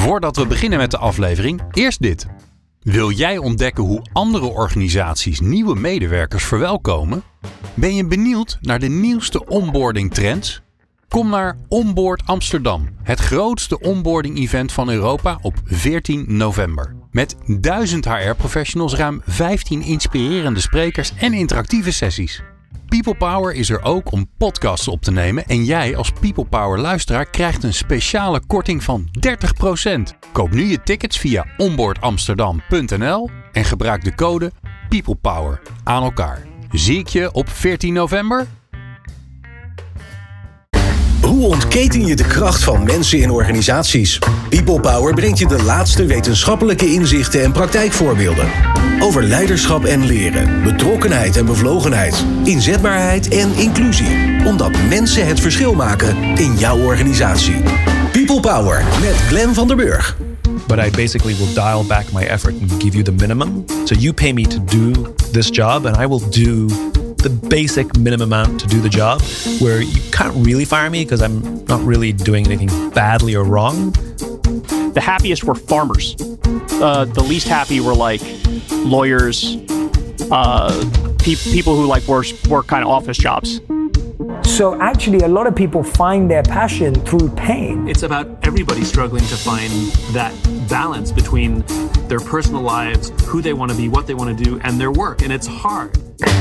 Voordat we beginnen met de aflevering, eerst dit. Wil jij ontdekken hoe andere organisaties nieuwe medewerkers verwelkomen? Ben je benieuwd naar de nieuwste onboarding trends? Kom naar Onboard Amsterdam, het grootste onboarding event van Europa op 14 november. Met 1000 HR-professionals, ruim 15 inspirerende sprekers en interactieve sessies. People Power is er ook om podcasts op te nemen en jij als People Power luisteraar krijgt een speciale korting van 30%. Koop nu je tickets via onboardamsterdam.nl en gebruik de code People Power aan elkaar. Zie ik je op 14 november? Hoe ontketen je de kracht van mensen in organisaties? People Power brengt je de laatste wetenschappelijke inzichten en praktijkvoorbeelden. Over leiderschap en leren, betrokkenheid en bevlogenheid, inzetbaarheid en inclusie. Omdat mensen het verschil maken in jouw organisatie. People Power met Glenn van der Burg. But I basically will dial back my effort and give you the minimum. So you pay me to do this job and I will do the basic minimum amount to do the job, where you can't really fire me because I'm not really doing anything badly or wrong. The happiest were farmers. The least happy were like lawyers, people who like work kind of office jobs. So actually a lot of people find their passion through pain. It's about everybody struggling to find that balance between their personal lives, who they want to be, what they want to do, and their work. And it's hard.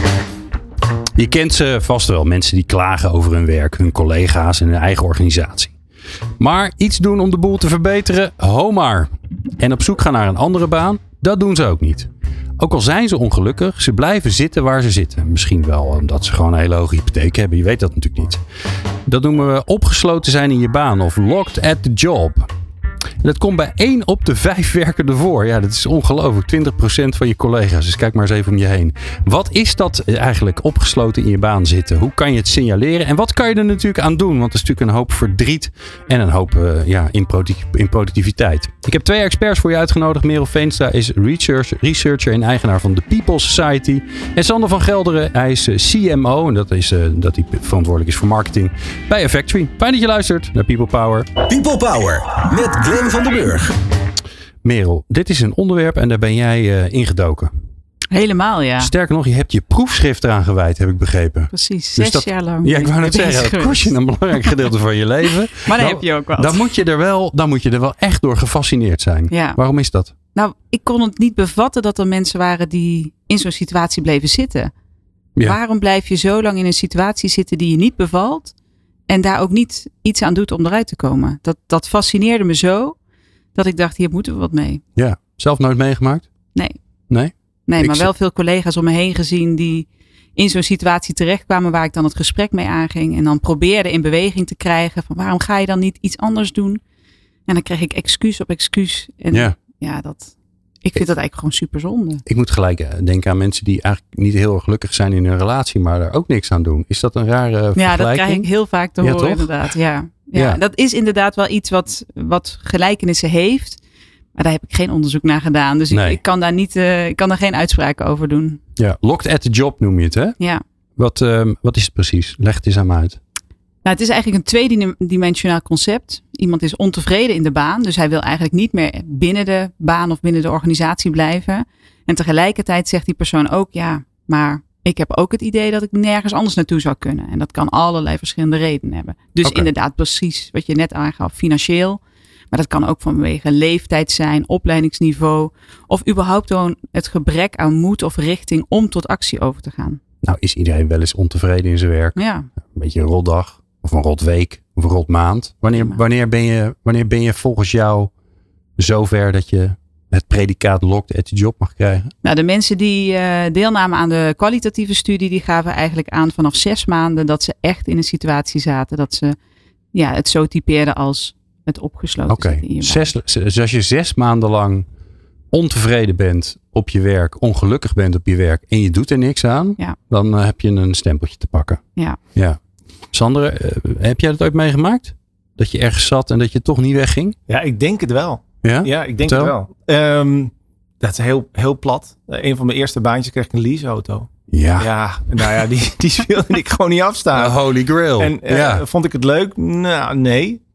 Je kent ze vast wel, mensen die klagen over hun werk, hun collega's en hun eigen organisatie. Maar iets doen om de boel te verbeteren, ho maar. En op zoek gaan naar een andere baan, dat doen ze ook niet. Ook al zijn ze ongelukkig, ze blijven zitten waar ze zitten. Misschien wel omdat ze gewoon een hele hoge hypotheek hebben, je weet dat natuurlijk niet. Dat noemen we opgesloten zijn in je baan of locked at the job. En dat komt bij 1 op de 5 werkenden voor. Ja, dat is ongelooflijk. 20% van je collega's. Dus kijk maar eens even om je heen. Wat is dat eigenlijk, opgesloten in je baan zitten? Hoe kan je het signaleren? En wat kan je er natuurlijk aan doen? Want er is natuurlijk een hoop verdriet en een hoop in productiviteit. Ik heb 2 experts voor je uitgenodigd. Merel Veenstra is researcher en eigenaar van de People Society. En Sander van Gelderen, hij is CMO. En dat hij verantwoordelijk is voor marketing bij Effectory. Fijn dat je luistert naar People Power. People Power met Glenn van der Burg. Merel, dit is een onderwerp en daar ben jij ingedoken. Helemaal, ja. Sterker nog, je hebt je proefschrift eraan gewijd, heb ik begrepen. Precies, 6 jaar lang. Ja, ik wou net zeggen, dat kost je een belangrijk gedeelte van je leven. Maar dan heb je ook wat. Dan moet je er wel echt door gefascineerd zijn. Ja. Waarom is dat? Nou, ik kon het niet bevatten dat er mensen waren die in zo'n situatie bleven zitten. Ja. Waarom blijf je zo lang in een situatie zitten die je niet bevalt en daar ook niet iets aan doet om eruit te komen? Dat fascineerde me zo dat ik dacht, hier moeten we wat mee. Ja, zelf nooit meegemaakt? Nee? Nee, maar wel veel collega's om me heen gezien die in zo'n situatie terechtkwamen waar ik dan het gesprek mee aanging. En dan probeerde in beweging te krijgen van waarom ga je dan niet iets anders doen? En dan kreeg ik excuus op excuus. En ik vind dat eigenlijk gewoon super zonde. Ik moet gelijk denken aan mensen die eigenlijk niet heel erg gelukkig zijn in hun relatie, maar daar ook niks aan doen. Is dat een rare vergelijking? Ja, dat krijg ik heel vaak te horen, toch? Inderdaad. Ja, dat is inderdaad wel iets wat gelijkenissen heeft. Maar daar heb ik geen onderzoek naar gedaan. Dus ik kan daar geen uitspraken over doen. Ja, locked at the job noem je het, hè? Ja. Wat is het precies? Leg het eens aan me uit. Nou, het is eigenlijk een tweedimensionaal concept. Iemand is ontevreden in de baan. Dus hij wil eigenlijk niet meer binnen de baan of binnen de organisatie blijven. En tegelijkertijd zegt die persoon ook, ja, maar ik heb ook het idee dat ik nergens anders naartoe zou kunnen. En dat kan allerlei verschillende redenen hebben. Dus inderdaad precies wat je net aangaf, financieel. Maar dat kan ook vanwege leeftijd zijn, opleidingsniveau. Of überhaupt gewoon het gebrek aan moed of richting om tot actie over te gaan. Nou, is iedereen wel eens ontevreden in zijn werk? Ja. Een beetje een rotdag of een rotweek of een rotmaand. Wanneer ben je volgens jou zover dat je het predicaat locked at the job mag krijgen? Nou, de mensen die deelnamen aan de kwalitatieve studie, die gaven eigenlijk aan vanaf 6 maanden dat ze echt in een situatie zaten. Dat ze het zo typeerden als het opgesloten zitten in je baan. Dus als je 6 maanden lang ontevreden bent op je werk, ongelukkig bent op je werk en je doet er niks aan, dan heb je een stempeltje te pakken. Ja. Sander, heb jij dat ooit meegemaakt? Dat je ergens zat en dat je toch niet wegging? Ja, ik denk het wel. Ja, ik denk het wel. Dat is heel, heel plat. Een van mijn eerste baantjes kreeg ik een leaseauto. Ja, nou ja, die wilde ik gewoon niet afstaan. Holy grail. En vond ik het leuk? Nou, nee.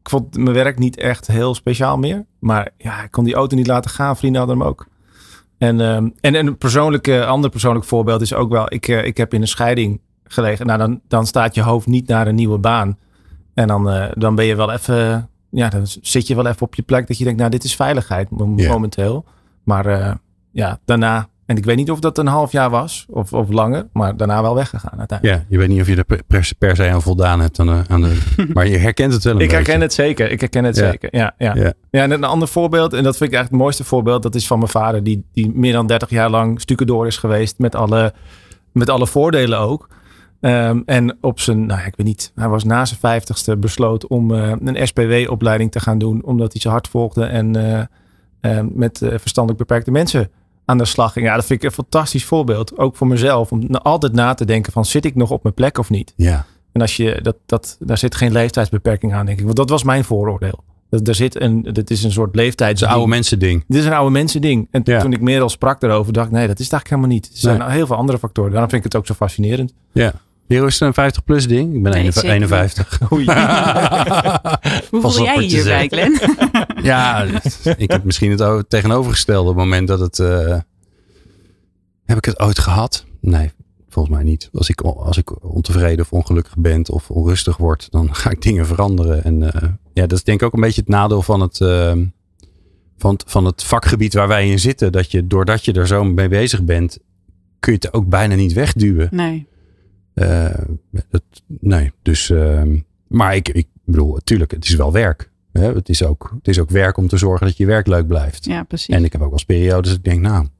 ik vond mijn werk niet echt heel speciaal meer. Maar ja, ik kon die auto niet laten gaan. Vrienden hadden hem ook. En een ander persoonlijk voorbeeld is ook wel... Ik heb in een scheiding gelegen. Nou, dan staat je hoofd niet naar een nieuwe baan. En dan ben je wel even... Ja, dan zit je wel even op je plek dat je denkt... Nou, dit is veiligheid momenteel. Maar daarna... En ik weet niet of dat een half jaar was of langer, maar daarna wel weggegaan uiteindelijk. Ja, je weet niet of je er per se aan voldaan hebt. Maar je herkent het wel een beetje. Ik herken het zeker. Ja. En een ander voorbeeld, en dat vind ik eigenlijk het mooiste voorbeeld, dat is van mijn vader, die meer dan 30 jaar lang stucadoor is geweest met alle voordelen ook. En op zijn, ik weet niet, hij was na zijn 50ste besloot om een SPW-opleiding te gaan doen, omdat hij zijn hart volgde en met verstandelijk beperkte mensen aan de slag ging. Ja, dat vind ik een fantastisch voorbeeld. Ook voor mezelf. Om altijd na te denken van, zit ik nog op mijn plek of niet? Ja. En als je daar zit geen leeftijdsbeperking aan, denk ik. Want dat was mijn vooroordeel. Dat is een soort leeftijds. Het is een oude mensen ding. Dit is een oude mensen ding. En toen ik meer al sprak daarover, dacht ik, nee, dat is het eigenlijk helemaal niet. Er zijn heel veel andere factoren. Daarom vind ik het ook zo fascinerend. Ja. Hero, is het een 50-plus ding? Ik ben 51. Oei. Hoe voel jij hierbij, Glenn? Ja, ik heb misschien het tegenovergestelde. Op het moment dat het... heb ik het ooit gehad? Nee, volgens mij niet. Als ik ontevreden of ongelukkig ben of onrustig word, dan ga ik dingen veranderen. En dat is denk ik ook een beetje het nadeel van het vakgebied waar wij in zitten. Dat je, doordat je er zo mee bezig bent, kun je het ook bijna niet wegduwen. Nee. Maar ik bedoel, natuurlijk, het is wel werk. Hè? Het is ook werk om te zorgen dat je werk leuk blijft. Ja, precies. En ik heb ook wel eens periodes dat ik denk,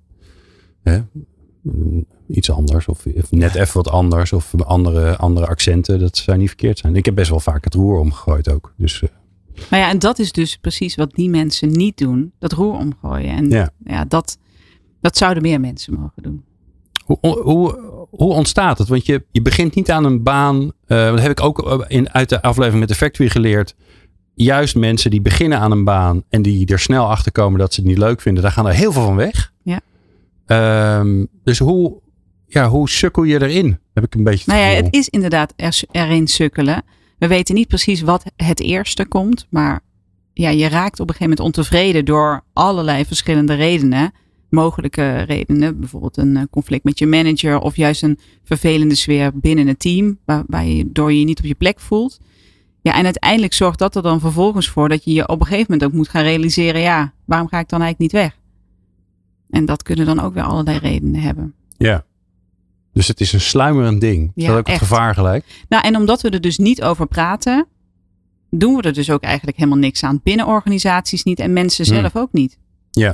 iets anders of net even wat anders of andere accenten, dat zou niet verkeerd zijn. Ik heb best wel vaak het roer omgegooid ook. Dus, Maar ja, en dat is dus precies wat die mensen niet doen, dat roer omgooien. En dat zouden meer mensen mogen doen. Hoe ontstaat het? Want je begint niet aan een baan. Dat heb ik ook uit de aflevering met de Factory geleerd. Juist mensen die beginnen aan een baan en die er snel achter komen dat ze het niet leuk vinden, daar gaan er heel veel van weg. Ja. Dus hoe sukkel je erin? Heb ik een beetje het gevoel. Het is inderdaad erin sukkelen. We weten niet precies wat het eerste komt, maar je raakt op een gegeven moment ontevreden door allerlei verschillende redenen. Mogelijke redenen, bijvoorbeeld een conflict met je manager of juist een vervelende sfeer binnen het team, waardoor je je niet op je plek voelt. Ja, en uiteindelijk zorgt dat er dan vervolgens voor dat je je op een gegeven moment ook moet gaan realiseren, waarom ga ik dan eigenlijk niet weg? En dat kunnen dan ook weer allerlei redenen hebben. Ja, dus het is een sluimerend ding. Is dat ook het gevaar gelijk? Nou, en omdat we er dus niet over praten, doen we er dus ook eigenlijk helemaal niks aan. Binnen organisaties niet en mensen zelf ook niet. Ja.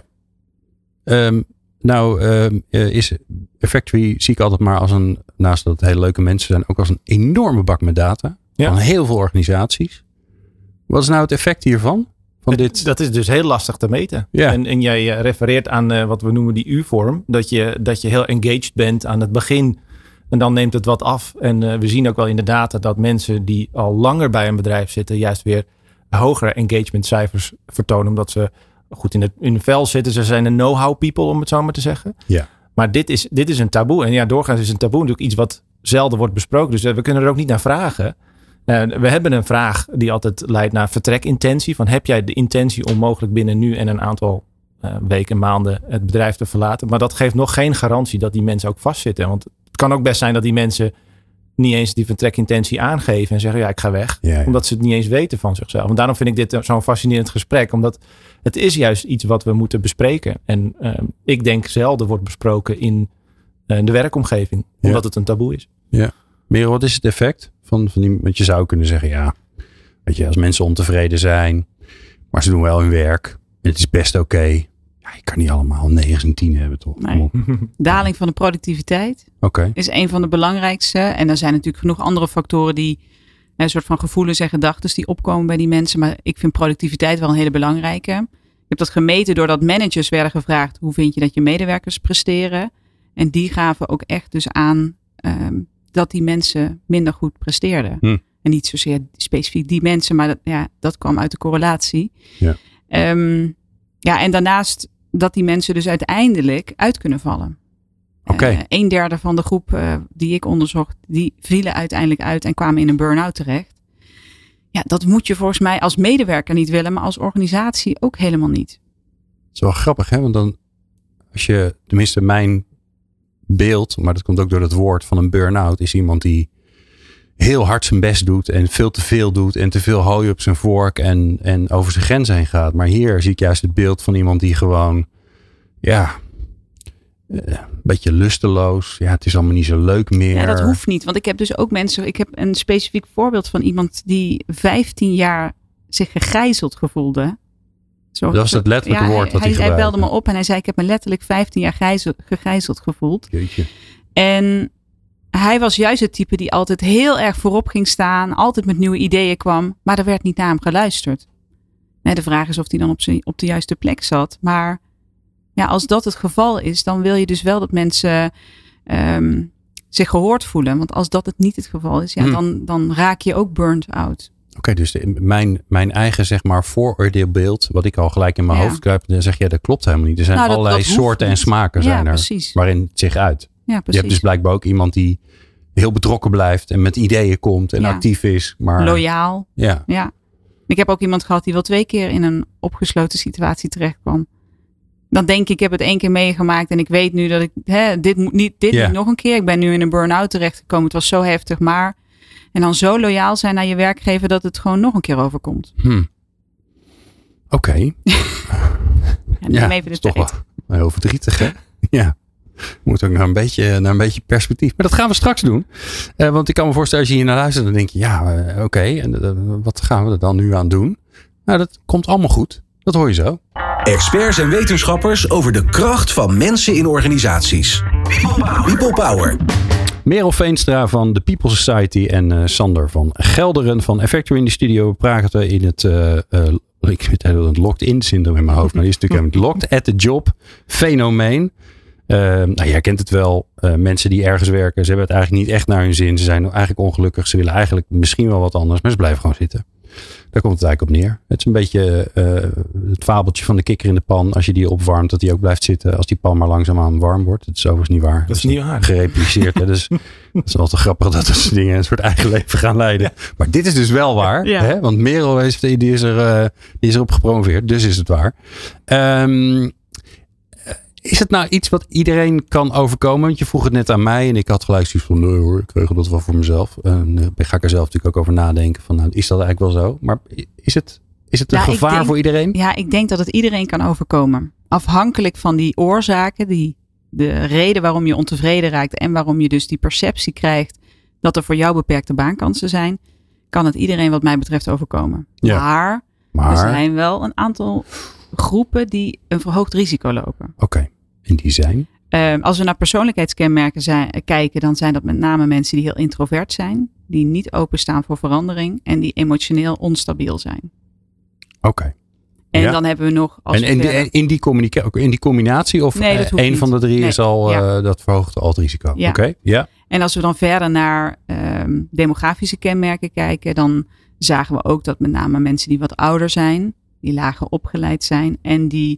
Is Factory zie ik altijd maar als naast dat het hele leuke mensen zijn, ook als een enorme bak met data. Ja. Van heel veel organisaties. Wat is nou het effect hiervan? Dat is dus heel lastig te meten. Ja. En jij refereert aan wat we noemen die U-vorm. Dat je heel engaged bent aan het begin. En dan neemt het wat af. En we zien ook wel in de data dat mensen die al langer bij een bedrijf zitten, juist weer hogere engagementcijfers vertonen. Omdat ze goed in hun vel zitten. Ze zijn een know-how people, om het zo maar te zeggen. Ja. Maar dit is een taboe. En doorgaans is een taboe natuurlijk iets wat zelden wordt besproken. Dus we kunnen er ook niet naar vragen. We hebben een vraag die altijd leidt naar vertrekintentie. Van heb jij de intentie om mogelijk binnen nu en een aantal weken, maanden het bedrijf te verlaten? Maar dat geeft nog geen garantie dat die mensen ook vastzitten. Want het kan ook best zijn dat die mensen niet eens die vertrekintentie aangeven en zeggen ik ga weg. Ja. Omdat ze het niet eens weten van zichzelf. En daarom vind ik dit zo'n fascinerend gesprek. Omdat het is juist iets wat we moeten bespreken. En ik denk zelden wordt besproken in de werkomgeving. Omdat het een taboe is. Ja. Merel, wat is het effect van die? Want je zou kunnen zeggen, weet je, als mensen ontevreden zijn, maar ze doen wel hun werk. En het is best oké. Ja, je kan niet allemaal 9 en 10 hebben, toch? Nee. Daling van de productiviteit is een van de belangrijkste. En er zijn natuurlijk genoeg andere factoren die een soort van gevoelens en gedachten die opkomen bij die mensen. Maar ik vind productiviteit wel een hele belangrijke. Ik heb dat gemeten doordat managers werden gevraagd, hoe vind je dat je medewerkers presteren? En die gaven ook echt dus aan dat die mensen minder goed presteerden. En niet zozeer specifiek die mensen, maar dat kwam uit de correlatie. Ja. En daarnaast dat die mensen dus uiteindelijk uit kunnen vallen. 1/3 van de groep die ik onderzocht, die vielen uiteindelijk uit en kwamen in een burn-out terecht. Ja, dat moet je volgens mij als medewerker niet willen, maar als organisatie ook helemaal niet. Dat is wel grappig, hè? Want dan, als je, tenminste mijn beeld, maar dat komt ook door het woord van een burn-out, is iemand die heel hard zijn best doet en veel te veel doet en te veel hooi op zijn vork en over zijn grens heen gaat. Maar hier zie ik juist het beeld van iemand die gewoon, een beetje lusteloos. Ja, het is allemaal niet zo leuk meer. Ja, dat hoeft niet. Want ik heb dus ook mensen, ik heb een specifiek voorbeeld van iemand die 15 jaar zich gegijzeld gevoelde. Dat was het letterlijke woord wat hij gebruikte. Hij belde me op en hij zei, ik heb me letterlijk 15 jaar gegijzeld gevoeld. Jeetje. En hij was juist het type die altijd heel erg voorop ging staan. Altijd met nieuwe ideeën kwam. Maar er werd niet naar hem geluisterd. De vraag is of hij dan op de juiste plek zat. Maar ja, als dat het geval is, dan wil je dus wel dat mensen zich gehoord voelen. Want als dat het niet het geval is, dan raak je ook burnt out. Oké, dus mijn eigen zeg maar vooroordeelbeeld, wat ik al gelijk in mijn hoofd kruip, dan zeg je dat klopt helemaal niet. Er zijn allerlei soorten en smaken zijn er, precies. waarin het zich uit. Ja, precies. Je hebt dus blijkbaar ook iemand die heel betrokken blijft en met ideeën komt en actief is. Maar loyaal. Ja. Ik heb ook iemand gehad die wel 2 keer in een opgesloten situatie terecht kwam. Dan denk ik heb het 1 keer meegemaakt en ik weet nu dat ik dit moet niet nog een keer. Ik ben nu in een burn-out terechtgekomen. Het was zo heftig, maar en dan zo loyaal zijn naar je werkgever dat het gewoon nog een keer overkomt. Oké. Neem even de tijd. Toch wel heel verdrietig, hè? Ja. Moet ook naar een beetje perspectief. Maar dat gaan we straks doen. Want ik kan me voorstellen, als je hier naar luistert, dan denk je, oké. En wat gaan we er dan nu aan doen? Nou, dat komt allemaal goed. Dat hoor je zo. Experts en wetenschappers over de kracht van mensen in organisaties. People Power. Merel Veenstra van de People Society en Sander van Gelderen van Effector in de studio. We praten in het ik zit het locked-in syndroom in mijn hoofd. Maar die is natuurlijk helemaal locked at the job fenomeen. Jij kent het wel. Mensen die ergens werken, ze hebben het eigenlijk niet echt naar hun zin. Ze zijn eigenlijk ongelukkig. Ze willen eigenlijk misschien wel wat anders, maar ze blijven gewoon zitten. Daar komt het eigenlijk op neer. Het is een beetje het fabeltje van de kikker in de pan. Als je die opwarmt, dat die ook blijft zitten als die pan maar langzaamaan warm wordt. Dat is overigens niet waar. Dat is niet waar. Gerepliceerd. Dus dat is altijd grappig dat soort dingen een soort eigen leven gaan leiden. Ja. Maar dit is dus wel waar. Ja. Hè? Want Merel die is erop gepromoveerd. Dus is het waar. Is het nou iets wat iedereen kan overkomen? Want je vroeg het net aan mij en ik had gelijk zoiets van, nee hoor, ik regel dat wel voor mezelf. Ga ik er zelf natuurlijk ook over nadenken van, nou, is dat eigenlijk wel zo? Maar is het een gevaar voor iedereen? Ja, ik denk dat het iedereen kan overkomen. Afhankelijk van die oorzaken, de reden waarom je ontevreden raakt en waarom je dus die perceptie krijgt dat er voor jou beperkte baankansen zijn, kan het iedereen wat mij betreft overkomen. Ja. Maar er zijn wel een aantal groepen die een verhoogd risico lopen. Oké. En die zijn? Als we naar persoonlijkheidskenmerken kijken, dan zijn dat met name mensen die heel introvert zijn, die niet openstaan voor verandering en die emotioneel onstabiel zijn. Oké. En dan hebben we nog... In die combinatie of één van de drie is al dat verhoogde al het risico? Ja. Oké. Ja. En als we dan verder naar demografische kenmerken kijken, dan zagen we ook dat met name mensen die wat ouder zijn, die lager opgeleid zijn en die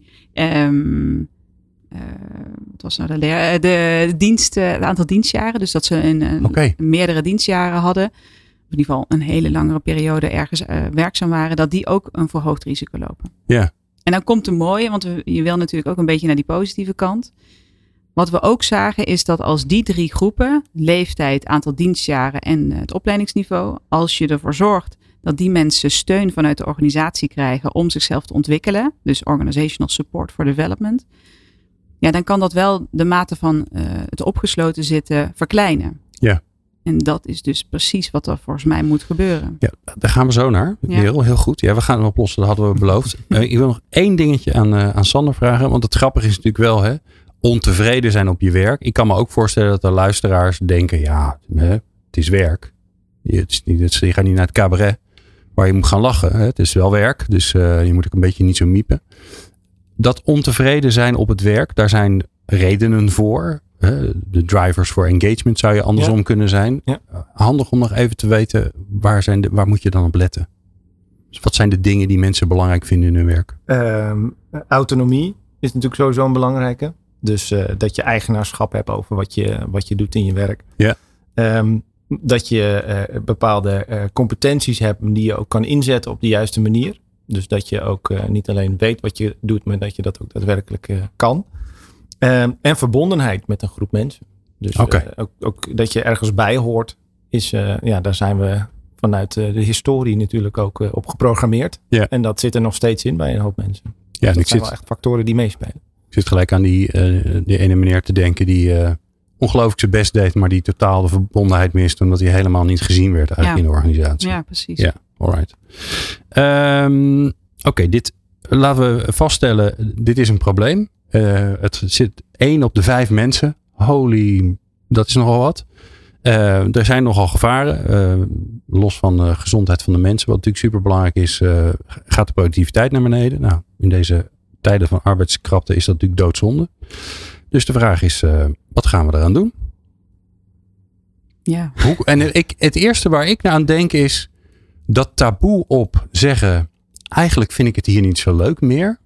wat was nou het aantal dienstjaren, dus dat ze meerdere dienstjaren hadden, of in ieder geval een hele langere periode ergens werkzaam waren, dat die ook een verhoogd risico lopen. Ja. En dan komt de mooie, want je wil natuurlijk ook een beetje naar die positieve kant. Wat we ook zagen is dat als die 3 groepen, leeftijd, aantal dienstjaren en het opleidingsniveau, als je ervoor zorgt dat die mensen steun vanuit de organisatie krijgen om zichzelf te ontwikkelen, dus organizational support for development, ja, dan kan dat wel de mate van het opgesloten zitten verkleinen. Ja. En dat is dus precies wat er volgens mij moet gebeuren. Ja, daar gaan we zo naar. Heel goed. Ja, we gaan hem oplossen, dat hadden we beloofd. Ik wil nog 1 dingetje aan Sander vragen, want het grappige is natuurlijk wel, hè, ontevreden zijn op je werk. Ik kan me ook voorstellen dat er luisteraars denken, het is werk. Je gaat niet naar het cabaret waar je moet gaan lachen. Hè? Het is wel werk, dus je moet ook een beetje niet zo miepen. Dat ontevreden zijn op het werk, daar zijn redenen voor. De drivers voor engagement zou je andersom kunnen zijn. Ja. Handig om nog even te weten, waar moet je dan op letten? Dus wat zijn de dingen die mensen belangrijk vinden in hun werk? Autonomie is natuurlijk sowieso een belangrijke. Dus dat je eigenaarschap hebt over wat je doet in je werk. Ja. Dat je bepaalde competenties hebt die je ook kan inzetten op de juiste manier. Dus dat je ook niet alleen weet wat je doet, maar dat je dat ook daadwerkelijk kan. En verbondenheid met een groep mensen. Dus ook dat je ergens bij hoort, daar zijn we vanuit de historie natuurlijk ook op geprogrammeerd. Ja. En dat zit er nog steeds in bij een hoop mensen. Ja, dus dat zijn wel echt factoren die meespelen. Ik zit gelijk aan die ene meneer te denken die ongelooflijk zijn best deed, maar die totaal de verbondenheid mist, omdat hij helemaal niet gezien werd eigenlijk in de organisatie. Ja, precies. Ja, alright. Dit laten we vaststellen, dit is een probleem. Het zit 1 op de 5 mensen. Holy, dat is nogal wat. Er zijn nogal gevaren. Los van de gezondheid van de mensen. Wat natuurlijk super belangrijk is. Gaat de productiviteit naar beneden. Nou, in deze tijden van arbeidskrapte is dat natuurlijk doodzonde. Dus de vraag is, wat gaan we eraan doen? Ja. Het eerste waar ik aan denk is dat taboe op zeggen, eigenlijk vind ik het hier niet zo leuk meer.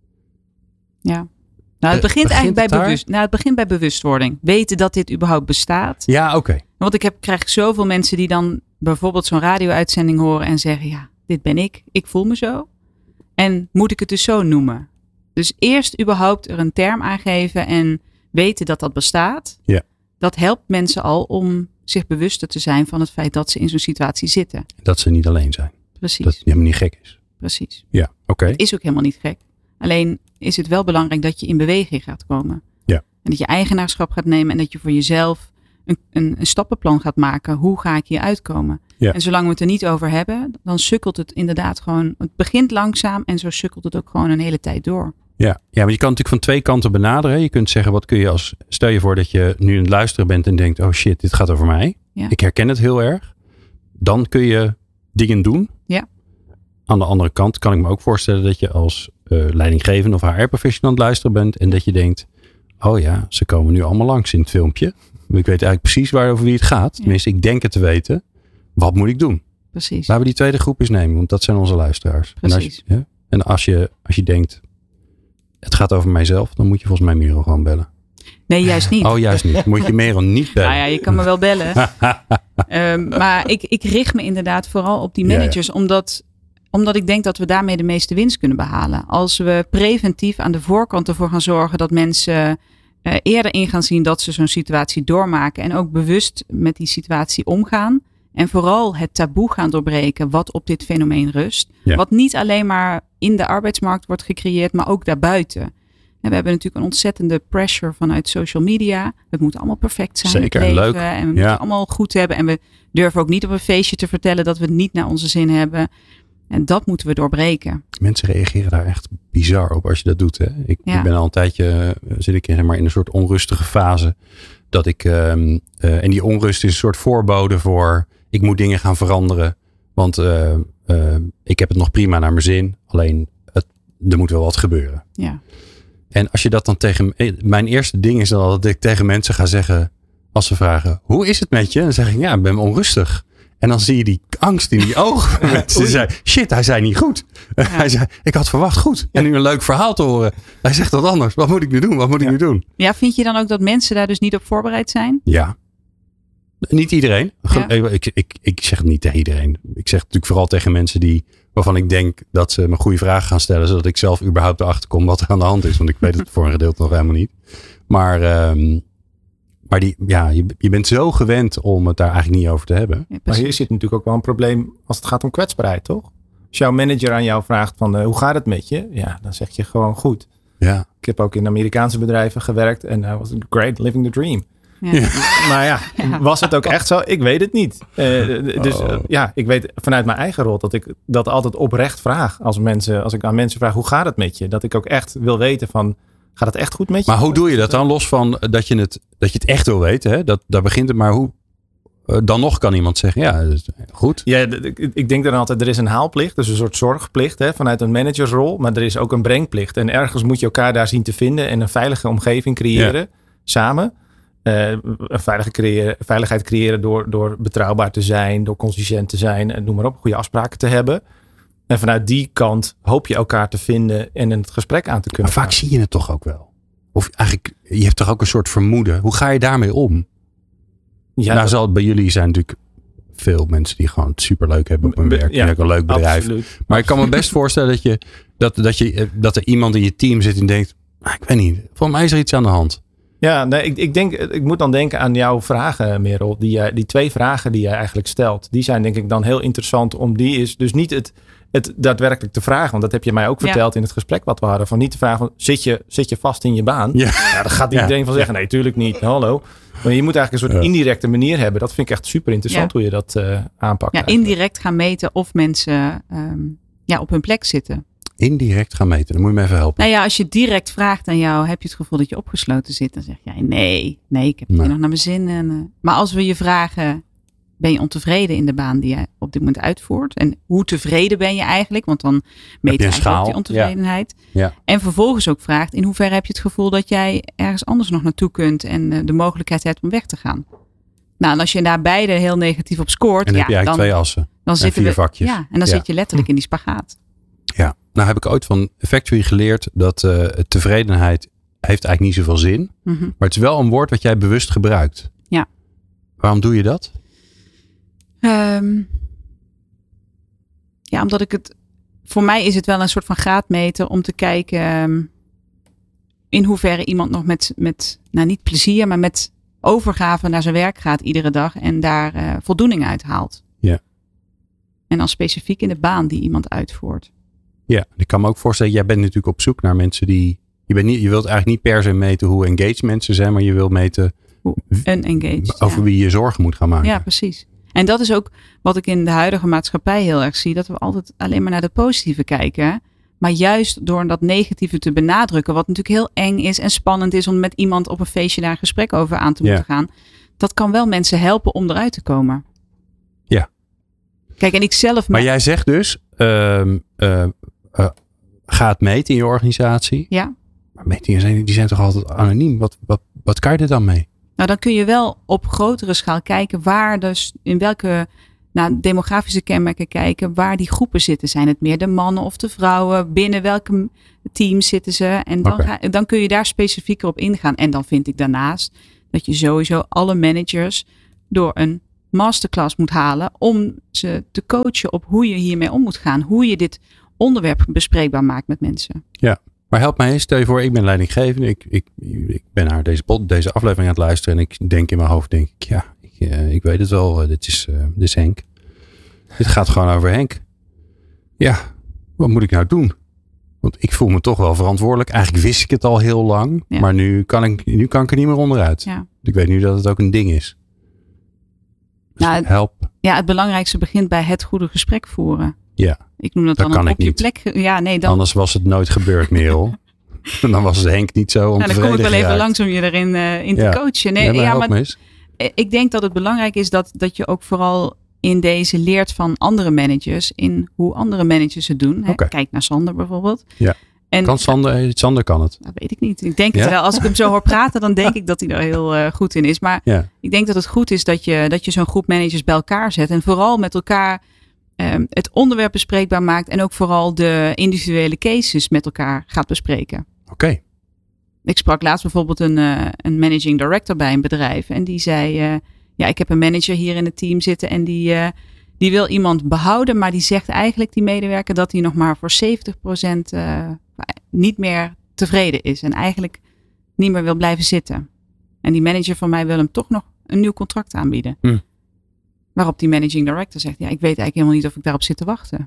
Ja. Nou, het begint eigenlijk het begint bij bewustwording. Weten dat dit überhaupt bestaat. Ja, oké. Want krijg zoveel mensen die dan bijvoorbeeld zo'n radio-uitzending horen en zeggen, ja, dit ben ik voel me zo. En moet ik het dus zo noemen? Dus eerst überhaupt er een term aangeven en weten dat dat bestaat. Ja. Dat helpt mensen al om zich bewuster te zijn van het feit dat ze in zo'n situatie zitten. Dat ze niet alleen zijn. Precies. Dat het helemaal niet gek is. Precies. Ja, oké. Het is ook helemaal niet gek. Alleen is het wel belangrijk dat je in beweging gaat komen. Ja. En dat je eigenaarschap gaat nemen en dat je voor jezelf een stappenplan gaat maken. Hoe ga ik hier uitkomen? Ja. En zolang we het er niet over hebben, dan sukkelt het inderdaad gewoon. Het begint langzaam en zo sukkelt het ook gewoon een hele tijd door. Ja, maar je kan natuurlijk van 2 kanten benaderen. Je kunt zeggen, stel je voor dat je nu aan het luisteren bent en denkt, oh shit, dit gaat over mij. Ja. Ik herken het heel erg. Dan kun je dingen doen. Ja. Aan de andere kant kan ik me ook voorstellen dat je als leidinggevende of HR-professional aan het luisteren bent en dat je denkt, oh ja, ze komen nu allemaal langs in het filmpje. Ik weet eigenlijk precies over wie het gaat. Ja. Tenminste, ik denk het te weten. Wat moet ik doen? Precies. Laten we die tweede groep eens nemen, want dat zijn onze luisteraars. Precies. En als je denkt, het gaat over mijzelf, dan moet je volgens mij Merel gewoon bellen. Nee, juist niet. Oh, juist niet. Moet je Merel niet bellen. Nou ja, je kan me wel bellen. Maar ik richt me inderdaad vooral op die managers, omdat ik denk dat we daarmee de meeste winst kunnen behalen. Als we preventief aan de voorkant ervoor gaan zorgen dat mensen eerder in gaan zien dat ze zo'n situatie doormaken en ook bewust met die situatie omgaan. En vooral het taboe gaan doorbreken wat op dit fenomeen rust. Ja. Wat niet alleen maar in de arbeidsmarkt wordt gecreëerd, maar ook daarbuiten. En we hebben natuurlijk een ontzettende pressure vanuit social media. Het moet allemaal perfect zijn. Zeker, het leven, leuk. En we moeten het allemaal goed hebben. En we durven ook niet op een feestje te vertellen dat we het niet naar onze zin hebben. En dat moeten we doorbreken. Mensen reageren daar echt bizar op als je dat doet. Hè? Ik ben al een tijdje, zit ik in een soort onrustige fase. Dat ik, en die onrust is een soort voorbode voor, ik moet dingen gaan veranderen. Want ik heb het nog prima naar mijn zin. Alleen, er moet wel wat gebeuren. Ja. En als je dat dan mijn eerste ding is dan dat ik tegen mensen ga zeggen, als ze vragen, hoe is het met je? Dan zeg ik, ik ben onrustig. En dan zie je die angst in die ogen. Mensen zei, shit, hij zei niet goed. Ja. Hij zei, ik had verwacht goed. En nu een leuk verhaal te horen. Hij zegt dat anders. Wat moet ik nu doen? Ja, vind je dan ook dat mensen daar dus niet op voorbereid zijn? Ja. Niet iedereen. Ja. Ik zeg het niet tegen iedereen. Ik zeg het natuurlijk vooral tegen mensen waarvan ik denk dat ze me goede vragen gaan stellen. Zodat ik zelf überhaupt erachter kom wat er aan de hand is. Want ik weet het voor een gedeelte nog helemaal niet. Maar je bent zo gewend om het daar eigenlijk niet over te hebben. Ja, maar hier zit natuurlijk ook wel een probleem als het gaat om kwetsbaarheid, toch? Als jouw manager aan jou vraagt van hoe gaat het met je? Ja, dan zeg je gewoon goed. Ja. Ik heb ook in Amerikaanse bedrijven gewerkt en was great, living the dream. Ja. Maar was het ook echt zo? Ik weet het niet. Ik weet vanuit mijn eigen rol dat ik dat altijd oprecht vraag. Als ik aan mensen vraag, hoe gaat het met je? Dat ik ook echt wil weten van, gaat het echt goed met je? Maar hoe doe je dat dan? Los van dat je het echt wil weten. Hè? Daar begint het. Maar hoe? Dan nog kan iemand zeggen, ja, dat is goed. Ja, ik denk dan altijd, er is een haalplicht. Dus een soort zorgplicht vanuit een managersrol. Maar er is ook een brengplicht. En ergens moet je elkaar daar zien te vinden. En een veilige omgeving creëren. Samen. Veiligheid creëren door betrouwbaar te zijn. Door consistent te zijn. En noem maar op. Goede afspraken te hebben. En vanuit die kant hoop je elkaar te vinden. En het gesprek aan te kunnen gaan. Maar vaak zie je het toch ook wel. Of eigenlijk, je hebt toch ook een soort vermoeden. Hoe ga je daarmee om? Ja, zal het bij jullie zijn natuurlijk veel mensen die gewoon het superleuk hebben op hun werk. Ja, ook een leuk bedrijf. Absoluut. Maar ik kan me best voorstellen dat er iemand in je team zit en denkt, ik weet niet, voor mij is er iets aan de hand. Ja, nee, ik moet dan denken aan jouw vragen, Merel. Die 2 vragen die jij eigenlijk stelt. Die zijn denk ik dan heel interessant om die is dus niet het daadwerkelijk te vragen. Want dat heb je mij ook verteld in het gesprek wat we hadden. Van niet te vragen, zit je vast in je baan? Ja, dan gaat iedereen van zeggen, nee, tuurlijk niet. Hallo. Maar je moet eigenlijk een soort indirecte manier hebben. Dat vind ik echt super interessant hoe je dat aanpakt. Ja, indirect gaan meten of mensen op hun plek zitten. Indirect gaan meten, dan moet je me even helpen. Nou ja, als je direct vraagt aan jou, heb je het gevoel dat je opgesloten zit? Dan zeg jij nee, ik heb het hier nog naar mijn zin. Maar als we je vragen, ben je ontevreden in de baan die je op dit moment uitvoert? En hoe tevreden ben je eigenlijk? Want dan meet je eigenlijk ook die ontevredenheid. Ja. En vervolgens ook vraagt, in hoeverre heb je het gevoel dat jij ergens anders nog naartoe kunt en de mogelijkheid hebt om weg te gaan? Nou, en als je daar beide heel negatief op scoort, en dan heb je eigenlijk 2 assen dan en 4 vakjes. Ja, en dan zit je letterlijk in die spagaat. Ja, nou heb ik ooit van Factory geleerd dat tevredenheid heeft eigenlijk niet zoveel zin. Mm-hmm. Maar het is wel een woord wat jij bewust gebruikt. Ja. Waarom doe je dat? Omdat voor mij is het wel een soort van graadmeter om te kijken in hoeverre iemand nog met niet plezier, maar met overgave naar zijn werk gaat iedere dag en daar voldoening uit haalt. Ja. En dan specifiek in de baan die iemand uitvoert. Ja, ik kan me ook voorstellen, jij bent natuurlijk op zoek naar mensen die... Je wilt eigenlijk niet per se meten hoe engaged mensen zijn, maar je wilt meten over wie je zorgen moet gaan maken. Ja, precies. En dat is ook wat ik in de huidige maatschappij heel erg zie. Dat we altijd alleen maar naar de positieve kijken. Maar juist door dat negatieve te benadrukken. Wat natuurlijk heel eng is en spannend is om met iemand op een feestje daar een gesprek over aan te moeten gaan. Dat kan wel mensen helpen om eruit te komen. Ja. Kijk, en ik zelf... Maar jij zegt dus, ga het meten in je organisatie. Ja. Maar metingen die zijn toch altijd anoniem? Wat kan je er dan mee? Nou, dan kun je wel op grotere schaal kijken waar dus in welke demografische kenmerken kijken waar die groepen zitten. Zijn het meer de mannen of de vrouwen? Binnen welke teams zitten ze? En dan kun je daar specifieker op ingaan. En dan vind ik daarnaast dat je sowieso alle managers door een masterclass moet halen om ze te coachen op hoe je hiermee om moet gaan. Hoe je dit onderwerp bespreekbaar maakt met mensen. Ja. Maar help mij eens, stel je voor, ik ben leidinggevende. Ik ben naar deze aflevering aan het luisteren. En ik denk in mijn hoofd, ik weet het wel. Dit is Henk. Dit gaat gewoon over Henk. Ja, wat moet ik nou doen? Want ik voel me toch wel verantwoordelijk. Eigenlijk wist ik het al heel lang. Ja. Maar nu kan ik er niet meer onderuit. Ja. Ik weet nu dat het ook een ding is. Dus help. Ja, het belangrijkste begint bij het goede gesprek voeren. Ja. Ik noem dat dan een op je plek. Ja, nee, dan... Anders was het nooit gebeurd, Merel. Dan was het Henk niet zo ontevreden. Dan kom ik wel even langs om je erin in te coachen. Nee, maar ik denk dat het belangrijk is dat je ook vooral in deze leert van andere managers. In hoe andere managers het doen. Okay. Kijk naar Sander bijvoorbeeld. Ja. Kan Sander kan het? Dat weet ik niet. Ik denk het wel. Als ik hem zo hoor praten, dan denk ik dat hij er heel goed in is. Maar ik denk dat het goed is dat je zo'n groep managers bij elkaar zet. En vooral met elkaar het onderwerp bespreekbaar maakt. En ook vooral de individuele cases met elkaar gaat bespreken. Oké. Ik sprak laatst bijvoorbeeld een managing director bij een bedrijf. En die zei, ik heb een manager hier in het team zitten. En die wil iemand behouden. Maar die zegt eigenlijk, die medewerker, dat hij nog maar voor 70% niet meer tevreden is. En eigenlijk niet meer wil blijven zitten. En die manager van mij wil hem toch nog een nieuw contract aanbieden. Waarop die managing director zegt, ik weet eigenlijk helemaal niet of ik daarop zit te wachten.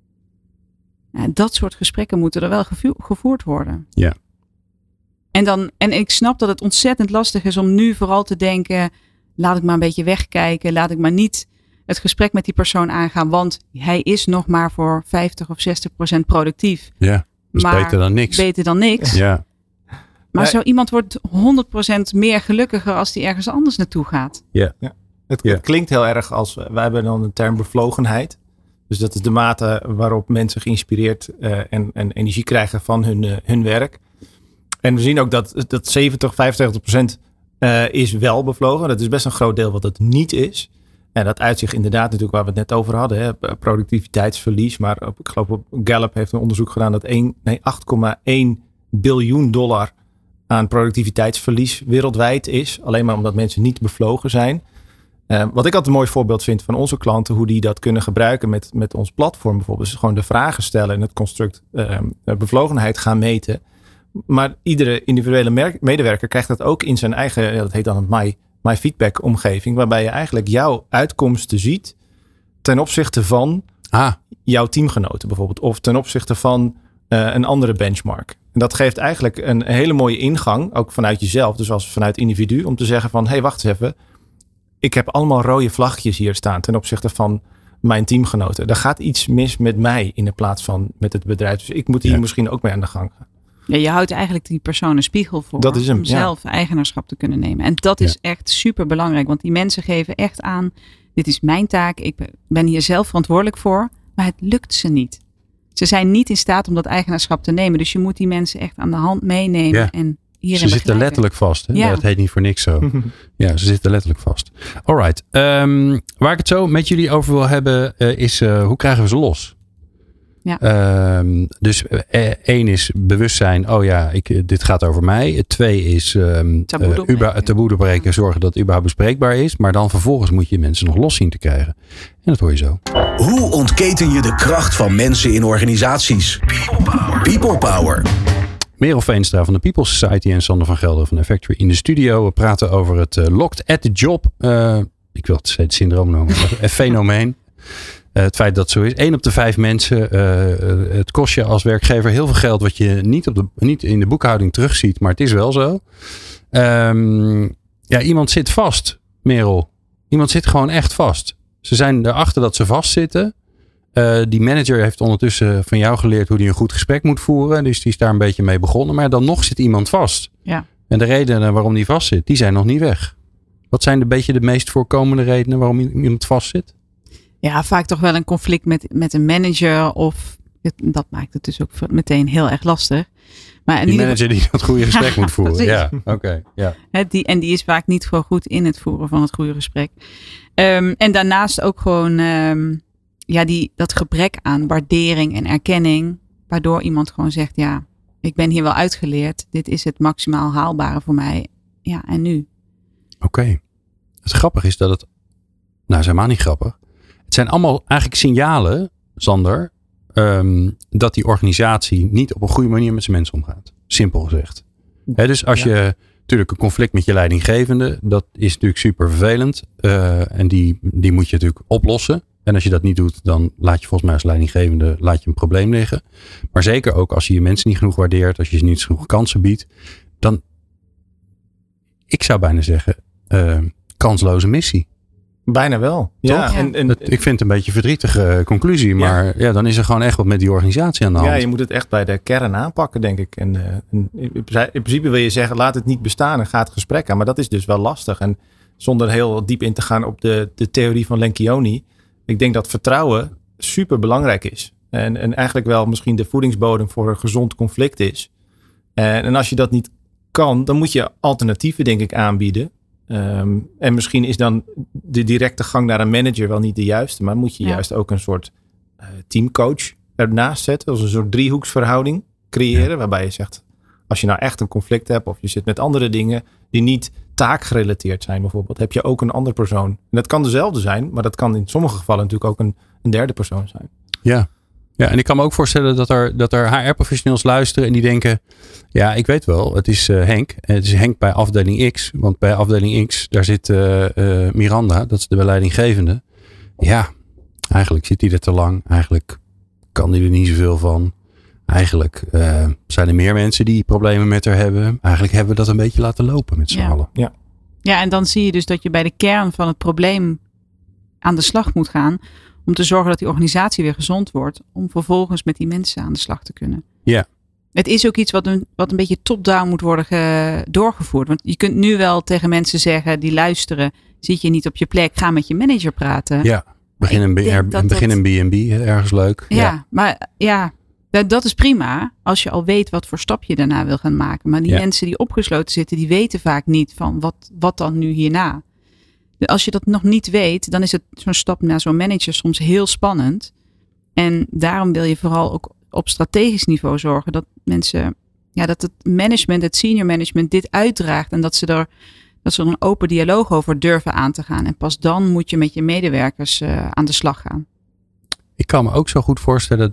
Dat soort gesprekken moeten er wel gevoerd worden. Ja. En ik snap dat het ontzettend lastig is om nu vooral te denken, laat ik maar een beetje wegkijken. Laat ik maar niet het gesprek met die persoon aangaan. Want hij is nog maar voor 50 of 60% productief. Ja, dus beter dan niks. Beter dan niks. Ja. Maar zo iemand wordt 100% meer gelukkiger als die ergens anders naartoe gaat. Ja. Het klinkt heel erg als, wij hebben dan de term bevlogenheid. Dus dat is de mate waarop mensen geïnspireerd en energie krijgen van hun werk. En we zien ook dat 70-75% is wel bevlogen. Dat is best een groot deel wat het niet is. En dat uitzicht inderdaad natuurlijk waar we het net over hadden. Hè, productiviteitsverlies. Maar ik geloof Gallup heeft een onderzoek gedaan dat $8,1 biljoen aan productiviteitsverlies wereldwijd is. Alleen maar omdat mensen niet bevlogen zijn. Wat ik altijd een mooi voorbeeld vind van onze klanten, hoe die dat kunnen gebruiken met ons platform bijvoorbeeld, is gewoon de vragen stellen en het construct bevlogenheid gaan meten. Maar iedere individuele medewerker krijgt dat ook in zijn eigen, dat heet dan een My Feedback omgeving, waarbij je eigenlijk jouw uitkomsten ziet ten opzichte van jouw teamgenoten bijvoorbeeld, of ten opzichte van een andere benchmark. En dat geeft eigenlijk een hele mooie ingang, ook vanuit jezelf, dus als vanuit individu, om te zeggen van, hey, wacht eens even, ik heb allemaal rode vlaggetjes hier staan ten opzichte van mijn teamgenoten. Er gaat iets mis met mij in de plaats van met het bedrijf. Dus ik moet hier misschien ook mee aan de gang gaan. Ja, je houdt eigenlijk die persoon een spiegel voor. Dat is hem, om zelf eigenaarschap te kunnen nemen. En dat is echt super belangrijk. Want die mensen geven echt aan, dit is mijn taak. Ik ben hier zelf verantwoordelijk voor. Maar het lukt ze niet. Ze zijn niet in staat om dat eigenaarschap te nemen. Dus je moet die mensen echt aan de hand meenemen. Ja. En ze zitten letterlijk vast. Hè? Ja. Dat heet niet voor niks zo. Ja, ze zitten letterlijk vast. Alright. Waar ik het zo met jullie over wil hebben is hoe krijgen we ze los? Ja. Dus 1 is bewustzijn. Oh ja, dit gaat over mij. 2 is taboe doorbreken. Zorgen dat het überhaupt bespreekbaar is. Maar dan vervolgens moet je mensen nog los zien te krijgen. En dat hoor je zo. Hoe ontketen je de kracht van mensen in organisaties? People Power. Merel Veenstra van de People Society en Sander van Gelder van Effectory in de studio. We praten over het Locked at the Job. Ik wil het syndroom noemen. Een fenomeen. Het feit dat het zo is. 1 op de 5 mensen. Het kost je als werkgever heel veel geld wat je niet in de boekhouding terugziet. Maar het is wel zo. Iemand zit vast, Merel. Iemand zit gewoon echt vast. Ze zijn erachter dat ze vastzitten. Die manager heeft ondertussen van jou geleerd hoe hij een goed gesprek moet voeren. Dus die is daar een beetje mee begonnen. Maar dan nog zit iemand vast. Ja. En de redenen waarom die vast zit, die zijn nog niet weg. Wat zijn de meest voorkomende redenen waarom iemand vast zit? Ja, vaak toch wel een conflict met een manager. Of dat maakt het dus ook meteen heel erg lastig. Maar die manager die dat goede gesprek moet voeren. Ja, oké. Ja. Die is vaak niet gewoon goed in het voeren van het goede gesprek. En daarnaast ook gewoon dat gebrek aan waardering en erkenning. Waardoor iemand gewoon zegt, ja, ik ben hier wel uitgeleerd. Dit is het maximaal haalbare voor mij. Ja, en nu? Oké. Het grappige is dat het... Nou, is helemaal niet grappig. Het zijn allemaal eigenlijk signalen, Sander, dat die organisatie niet op een goede manier met zijn mensen omgaat. Simpel gezegd. Dus als je natuurlijk een conflict met je leidinggevende, dat is natuurlijk super vervelend. En die moet je natuurlijk oplossen. En als je dat niet doet, dan laat je volgens mij als leidinggevende een probleem liggen. Maar zeker ook als je je mensen niet genoeg waardeert, als je ze niet genoeg kansen biedt, dan, ik zou bijna zeggen, kansloze missie. Bijna wel. Ja, ik vind het een beetje een verdrietige conclusie. Maar dan is er gewoon echt wat met die organisatie aan de hand. Ja, je moet het echt bij de kern aanpakken, denk ik. En in principe wil je zeggen, laat het niet bestaan en ga het gesprek aan. Maar dat is dus wel lastig. En zonder heel diep in te gaan op de theorie van Lencioni. Ik denk dat vertrouwen super belangrijk is. En eigenlijk wel misschien de voedingsbodem voor een gezond conflict is. En als je dat niet kan, dan moet je alternatieven, denk ik, aanbieden. En misschien is dan de directe gang naar een manager wel niet de juiste. Maar moet je juist ook een soort teamcoach ernaast zetten. Als een soort driehoeksverhouding creëren. Ja. Waarbij je zegt, als je nou echt een conflict hebt. Of je zit met andere dingen die niet taakgerelateerd zijn bijvoorbeeld. Heb je ook een andere persoon. En dat kan dezelfde zijn. Maar dat kan in sommige gevallen natuurlijk ook een derde persoon zijn. Ja. Ja, en ik kan me ook voorstellen dat er HR-professionals luisteren en die denken, ja, ik weet wel, het is Henk. Het is Henk bij afdeling X. Want bij afdeling X, daar zit Miranda, dat is de leidinggevende. Ja, eigenlijk zit hij er te lang. Eigenlijk kan hij er niet zoveel van. Eigenlijk zijn er meer mensen die problemen met haar hebben. Eigenlijk hebben we dat een beetje laten lopen met z'n allen. Ja, en dan zie je dus dat je bij de kern van het probleem aan de slag moet gaan. Om te zorgen dat die organisatie weer gezond wordt. Om vervolgens met die mensen aan de slag te kunnen. Ja. Het is ook iets wat een beetje top-down moet worden doorgevoerd. Want je kunt nu wel tegen mensen zeggen die luisteren. Zit je niet op je plek, ga met je manager praten. Ja, begin een B&B, ergens leuk. Ja, maar dat is prima. Als je al weet wat voor stap je daarna wil gaan maken. Maar die mensen die opgesloten zitten, die weten vaak niet van wat dan nu hierna. Als je dat nog niet weet, dan is het zo'n stap naar zo'n manager soms heel spannend. En daarom wil je vooral ook op strategisch niveau zorgen dat mensen, dat het management, het senior management dit uitdraagt. En dat ze er Dat ze er een open dialoog over durven aan te gaan. En pas dan moet je met je medewerkers aan de slag gaan. Ik kan me ook zo goed voorstellen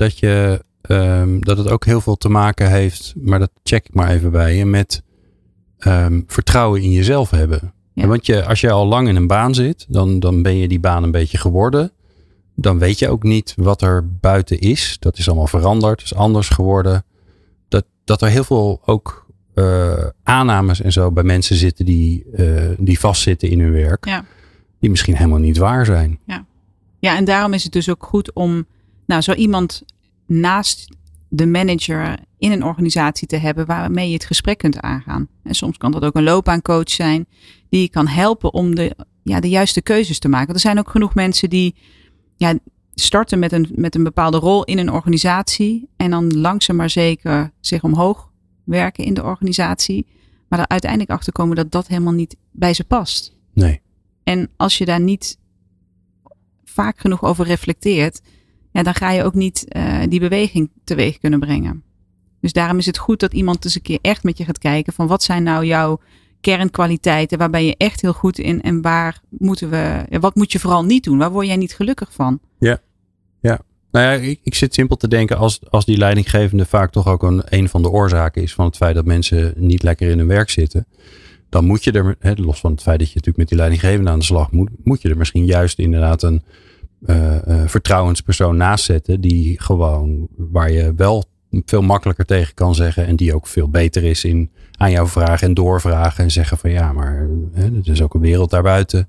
dat het ook heel veel te maken heeft, maar dat check ik maar even bij je, met vertrouwen in jezelf hebben. Ja. Want als je al lang in een baan zit, dan ben je die baan een beetje geworden. Dan weet je ook niet wat er buiten is. Dat is allemaal veranderd, is anders geworden. Dat er heel veel ook aannames en zo bij mensen zitten die vastzitten in hun werk. Ja. Die misschien helemaal niet waar zijn. Ja, en daarom is het dus ook goed om zo iemand naast de manager in een organisatie te hebben waarmee je het gesprek kunt aangaan. En soms kan dat ook een loopbaancoach zijn die je kan helpen om de juiste keuzes te maken. Er zijn ook genoeg mensen die starten met een bepaalde rol in een organisatie en dan langzaam maar zeker zich omhoog werken in de organisatie, maar er uiteindelijk achter komen dat dat helemaal niet bij ze past. Nee. En als je daar niet vaak genoeg over reflecteert, dan ga je ook niet die beweging teweeg kunnen brengen. Dus daarom is het goed dat iemand eens een keer echt met je gaat kijken van wat zijn nou jouw kernkwaliteiten, waar ben je echt heel goed in en wat moet je vooral niet doen? Waar word jij niet gelukkig van? Ja. Nou ja, ik zit simpel te denken als die leidinggevende vaak toch ook een van de oorzaken is van het feit dat mensen niet lekker in hun werk zitten. Dan moet je er, los van het feit dat je natuurlijk met die leidinggevende aan de slag moet je er misschien juist inderdaad een vertrouwenspersoon naast zetten die gewoon, waar je wel veel makkelijker tegen kan zeggen en die ook veel beter is in aan jou vragen en doorvragen en zeggen van ja, maar er is ook een wereld daarbuiten.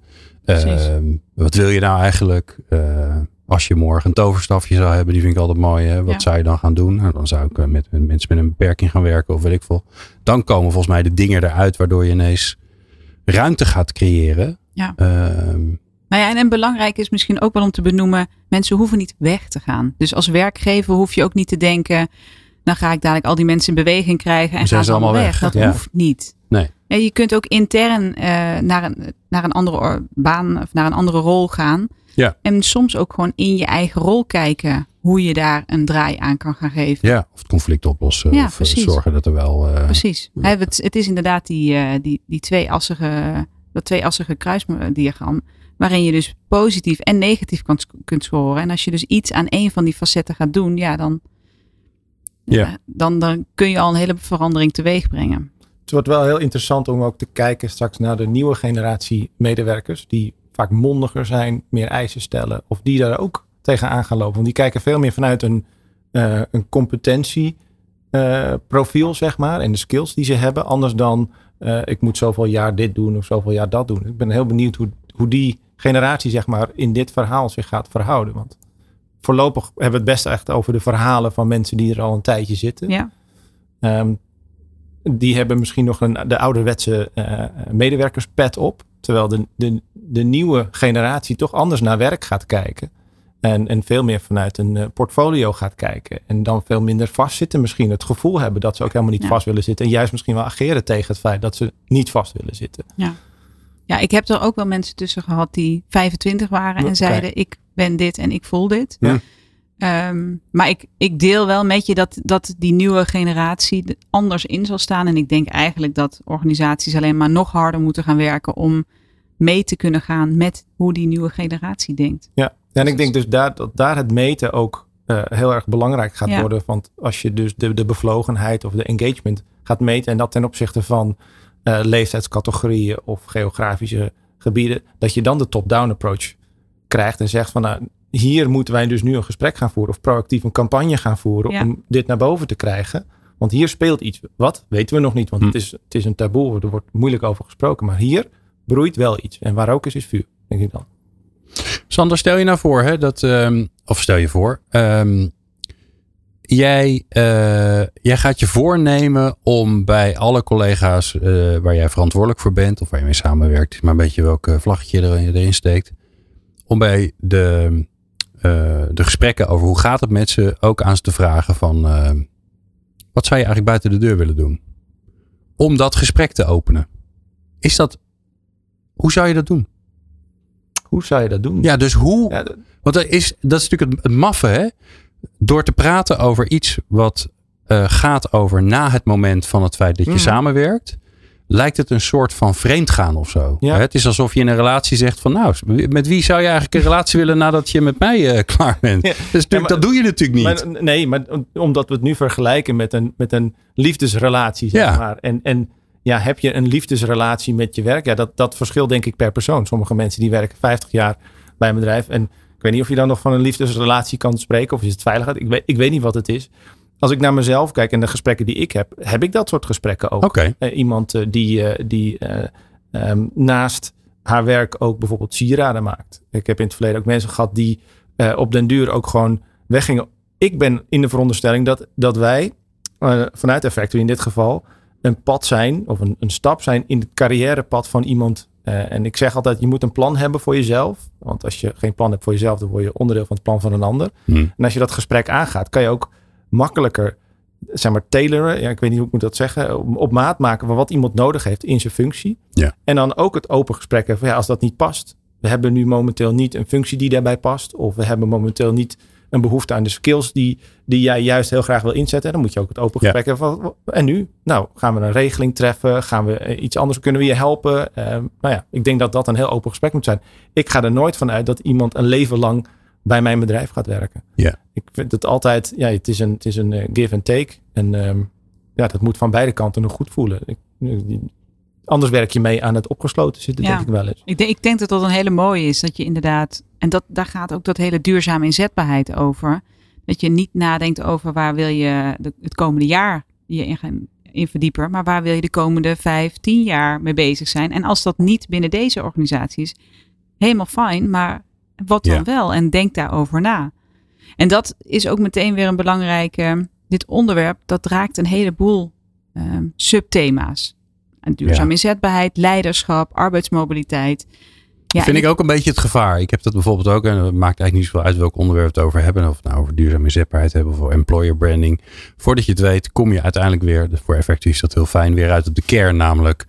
Wat wil je nou eigenlijk? Als je morgen een toverstafje zou hebben, die vind ik altijd mooi. Hè? Wat zou je dan gaan doen? Nou, dan zou ik met mensen met een beperking gaan werken of weet ik veel. Dan komen volgens mij de dingen eruit waardoor je ineens ruimte gaat creëren. Ja. En belangrijk is misschien ook wel om te benoemen, mensen hoeven niet weg te gaan. Dus als werkgever hoef je ook niet te denken, dan ga ik dadelijk al die mensen in beweging krijgen en gaan ze allemaal weg. Dat hoeft niet. Nee. Ja, je kunt ook intern naar een andere baan of naar een andere rol gaan. Ja. En soms ook gewoon in je eigen rol kijken hoe je daar een draai aan kan gaan geven. Ja, of het conflict oplossen. Ja, of precies. Zorgen dat er wel... Precies. Het is inderdaad die tweeassige kruisdiagram, waarin je dus positief en negatief kunt scoren. En als je dus iets aan één van die facetten gaat doen, dan kun je al een hele verandering teweeg brengen. Het wordt wel heel interessant om ook te kijken straks naar de nieuwe generatie medewerkers die vaak mondiger zijn, meer eisen stellen of die daar ook tegenaan gaan lopen. Want die kijken veel meer vanuit een competentieprofiel, zeg maar, en de skills die ze hebben. Anders dan ik moet zoveel jaar dit doen of zoveel jaar dat doen. Ik ben heel benieuwd hoe die generatie, zeg maar, in dit verhaal zich gaat verhouden. Want voorlopig hebben we het best echt over de verhalen van mensen die er al een tijdje zitten. Ja. Die hebben misschien nog de ouderwetse medewerkerspet op. Terwijl de nieuwe generatie toch anders naar werk gaat kijken. En veel meer vanuit een portfolio gaat kijken. En dan veel minder vastzitten. Misschien het gevoel hebben dat ze ook helemaal niet vast willen zitten. En juist misschien wel ageren tegen het feit dat ze niet vast willen zitten. Ja, ik heb er ook wel mensen tussen gehad die 25 waren en zeiden ik ben dit en ik voel dit. Ja. Maar ik deel wel met je dat die nieuwe generatie er anders in zal staan. En ik denk eigenlijk dat organisaties alleen maar nog harder moeten gaan werken om mee te kunnen gaan met hoe die nieuwe generatie denkt. Ja, en ik denk dus dat daar het meten ook heel erg belangrijk gaat worden. Want als je dus de bevlogenheid of de engagement gaat meten en dat ten opzichte van leeftijdscategorieën of geografische gebieden, dat je dan de top-down approach krijgt en zegt van hier moeten wij dus nu een gesprek gaan voeren of proactief een campagne gaan voeren om dit naar boven te krijgen. Want hier speelt iets. Wat? Weten we nog niet, want het is een taboe. Er wordt moeilijk over gesproken. Maar hier broeit wel iets. En waar ook is vuur, denk ik dan. Sander, stel je nou voor, jij gaat je voornemen om bij alle collega's waar jij verantwoordelijk voor bent of waar je mee samenwerkt, maar een beetje welk vlaggetje erin steekt, om bij de gesprekken over hoe gaat het met ze ook aan ze te vragen van wat zou je eigenlijk buiten de deur willen doen? Om dat gesprek te openen. Hoe zou je dat doen? Hoe zou je dat doen? Ja, dus hoe? Ja, want dat is natuurlijk het maffe, hè? Door te praten over iets wat gaat over na het moment van het feit dat je samenwerkt, lijkt het een soort van vreemdgaan of zo. Ja. Het is alsof je in een relatie zegt van nou, met wie zou je eigenlijk een relatie willen nadat je met mij klaar bent? Ja. Dus dat doe je natuurlijk niet. Maar omdat we het nu vergelijken met een liefdesrelatie, zeg maar. En heb je een liefdesrelatie met je werk? Ja, dat verschilt denk ik per persoon. Sommige mensen die werken 50 jaar bij een bedrijf. En ik weet niet of je dan nog van een liefdesrelatie kan spreken. Of is het veiligheid? Ik weet niet wat het is. Als ik naar mezelf kijk en de gesprekken die ik heb ik dat soort gesprekken ook. Okay. Iemand die naast haar werk ook bijvoorbeeld sieraden maakt. Ik heb in het verleden ook mensen gehad die op den duur ook gewoon weggingen. Ik ben in de veronderstelling dat wij vanuit de Factory in dit geval een pad zijn of een stap zijn in het carrièrepad van iemand. En ik zeg altijd, je moet een plan hebben voor jezelf. Want als je geen plan hebt voor jezelf, dan word je onderdeel van het plan van een ander. En als je dat gesprek aangaat, kan je ook makkelijker, zeg maar, tailoren. Ja, ik weet niet hoe ik moet dat zeggen. Op maat maken van wat iemand nodig heeft in zijn functie. Ja. En dan ook het open gesprek hebben van als dat niet past. We hebben nu momenteel niet een functie die daarbij past. Of we hebben momenteel niet een behoefte aan de skills die jij juist heel graag wil inzetten. En dan moet je ook het open gesprek hebben van, en nu? Nou, gaan we een regeling treffen? Gaan we iets anders? Kunnen we je helpen? Ik denk dat dat een heel open gesprek moet zijn. Ik ga er nooit van uit dat iemand een leven lang bij mijn bedrijf gaat werken. Ja. Ik vind het altijd, het is een give and take. En dat moet van beide kanten nog goed voelen. Anders werk je mee aan het opgesloten zitten, denk ik wel eens. Ik denk dat dat een hele mooie is. Dat je inderdaad, en daar gaat ook dat hele duurzame inzetbaarheid over. Dat je niet nadenkt over waar wil je het komende jaar je in verdiepen. Maar waar wil je de komende 5, 10 jaar mee bezig zijn. En als dat niet binnen deze organisatie is, helemaal fijn. Maar wat dan wel? En denk daarover na. En dat is ook meteen weer een belangrijke, dit onderwerp, dat raakt een heleboel subthema's. En duurzame inzetbaarheid, leiderschap, arbeidsmobiliteit. Ja, vind ik ook een beetje het gevaar. Ik heb dat bijvoorbeeld ook, en het maakt eigenlijk niet zoveel uit welk onderwerp we het over hebben. Of het nou over duurzame inzetbaarheid hebben of over employer branding. Voordat je het weet, kom je uiteindelijk weer, voor Effective is dat heel fijn, weer uit op de kern. Namelijk,